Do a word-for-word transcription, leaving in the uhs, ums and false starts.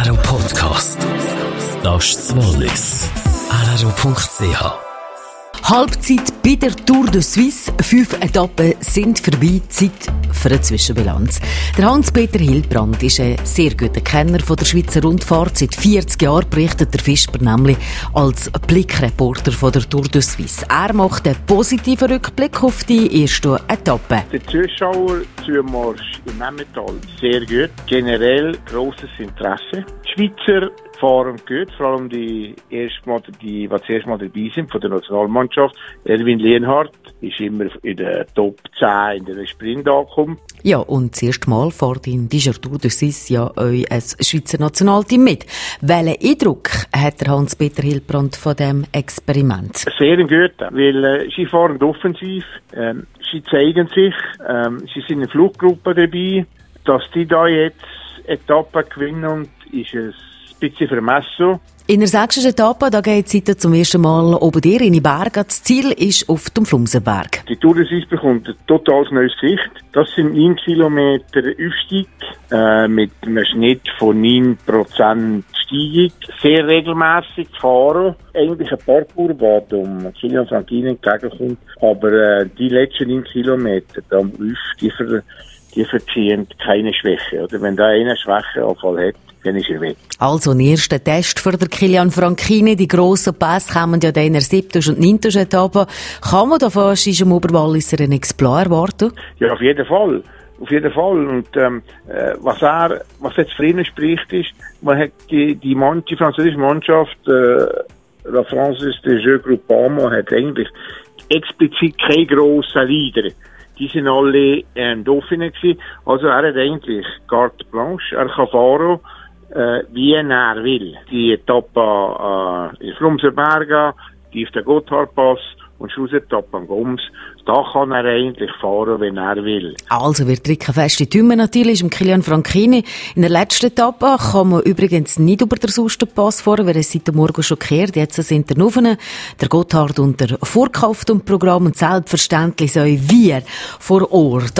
R R O Podcast. Das ist das Wallis. R R O Punkt C H. Halbzeit bei der Tour de Suisse. Fünf Etappen sind vorbei. Zeit für eine Zwischenbilanz. Der Hans-Peter Hilbrand ist ein sehr guter Kenner von der Schweizer Rundfahrt. Seit vierzig Jahren berichtet der Fischer nämlich als Blickreporter von der Tour de Suisse. Er macht einen positiven Rückblick auf die erste Etappe. Der Zuschauerzumarsch im Emmental sehr gut. Generell grosses Interesse. Die Schweizer fahren gut, vor allem die, erst mal, die, die zuerst mal dabei sind von der Nationalmannschaft. Erwin Lienhardt ist immer in der Top zehn in der Sprint angekommen. Ja, und das erste Mal fährt in dieser Tour de Suisse ja euch ein Schweizer Nationalteam mit. Welchen Eindruck hat der Hans-Peter Hilbrand von diesem Experiment? Sehr gut, weil äh, sie fahren offensiv, ähm, sie zeigen sich, ähm, sie sind in Fluggruppe dabei. Dass die da jetzt Etappen gewinnen, ist es ein bisschen vermessen. In der sechsten Etappe, da geht es heute zum ersten Mal oben dir in die Berge. Das Ziel ist auf dem Flumsenberg. Die Tour de Suisse bekommt ein total neues Gesicht. Das sind neun Kilometer Aufstieg äh, mit einem Schnitt von neun Prozent Steigung. Sehr regelmässig fahren. Eigentlich ein Parcours, der um Kilian Franchini entgegenkommt. Aber äh, die letzten neun Kilometer am Rüff, die, ver, die verziehen keine Schwäche. Oder wenn da einer Schwächeanfall hat, dann ist er weg. Also, ein erster Test für den Kilian Franchini. Die grossen Pässe kommen ja dann in der siebten und neunten Etappe. Kann man da fast im Oberwalliser einen Exploit erwarten? Ja, auf jeden Fall. Auf jeden Fall. Und ähm, äh, was er, was jetzt für ihn spricht, ist, man hat die, die, Mann, die französische Mannschaft, äh, La Française des Jeux Groupama, hat eigentlich explizit keine grossen Leader. Die sind alle ähm, Dauphine gewesen. Also er hat eigentlich carte blanche. Er kann fahren, äh, wie er will. Die Etappe äh, in Flumserberg, die auf den Gotthardpass und Schlussetappe am Goms. Da kann er eigentlich fahren, wenn er will. Also wir drücken fest die Daumen natürlich im Kilian Franchini. In der letzten Etappe kann man übrigens nicht über den Sustenpass fahren, weil es seit dem Morgen schon kehrt. Jetzt sind der Nuven, der Gotthard und der Vorkauf im Programm und selbstverständlich sollen wir vor Ort